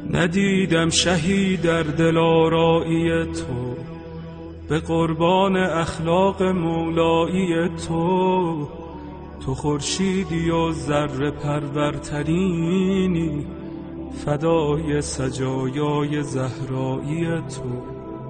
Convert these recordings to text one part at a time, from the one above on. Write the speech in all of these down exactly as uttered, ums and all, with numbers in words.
ندیدم شهی در دلارایی تو، به قربان اخلاق مولایی تو. تو خورشیدی و ذره پرورترینی، فدای سجایای زهرایی تو.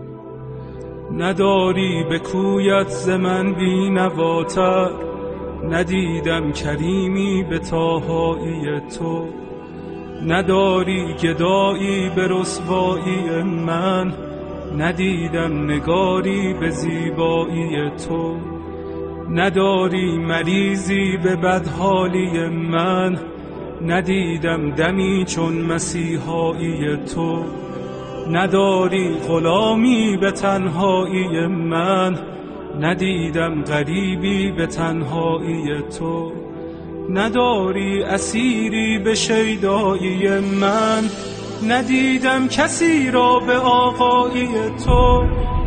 نداری به کویت ز من بی نواتر، ندیدم کریمی به طاهایی تو. نداری گدایی به رسوایی من، ندیدم نگاری به زیبایی تو. نداری مریضی به بدحالی من، ندیدم دمی چون مسیحایی تو. نداری غلامی به تنهایی من، ندیدم غریبی به تنهایی تو. نداری اسیری به شیدایی من، ندیدم کسی را به آقایی تو.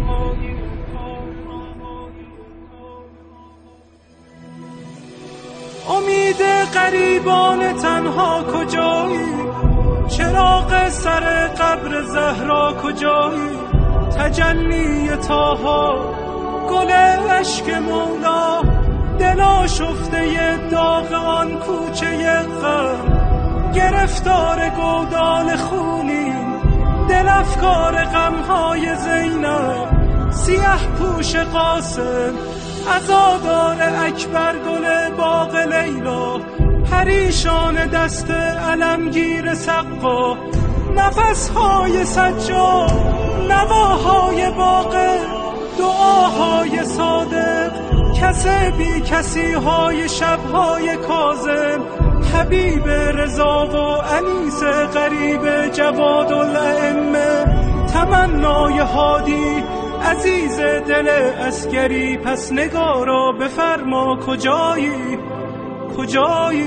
امید غریبان تنها کجایی؟ چراغ سر قبر زهرا کجایی؟ تجلی طاها، گل اشک مولا، دل آشفته داغ آن کوچه غم. گرفتار گودال خونی، دل افکار غمهای زینب. سیه پوش قاسم، عزادار اکبر، گل باغ لیلا. پریشان دست علمگیر سقا، نفسهای سجاد، نواهای باغ، دعاهای صادق. کس بی کسی های شبهای کاظم، حبیب رضا و انیس غریب جواد الائمه. تمنای هادی عزیز دل عسکری، پس نگارا بفرما کجایی؟ کجایی؟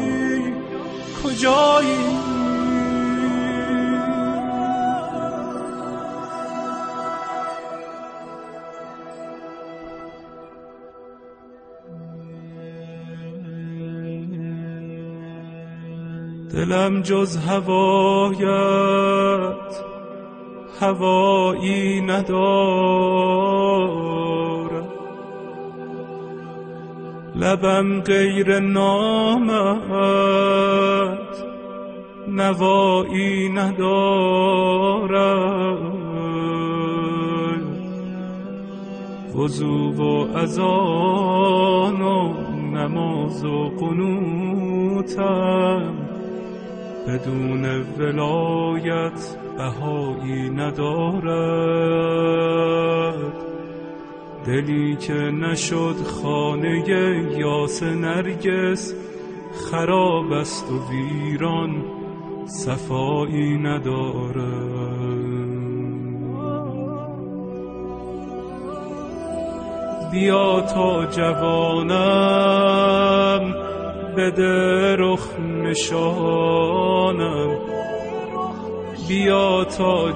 کجایی؟ دلم جز هوایت هوایی ندارد، لبم غیر نامت نوایی ندارد. وضو و اذان و نماز و قنوتم، بدون ولایت بهایی ندارد. دلی که نشد خانه یاس نرگس، خراب است و ویران صفایی ندارد. بیا تا جوانم بده رخ نشانم، بیا تا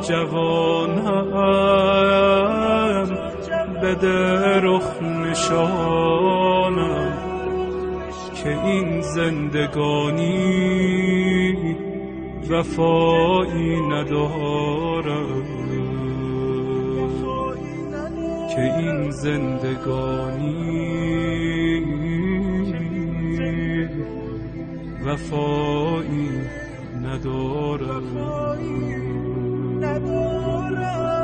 جوانم بده رخ نشانم. که این زندگانی وفایی ندارد، که این زندگانی وفایی ندارد.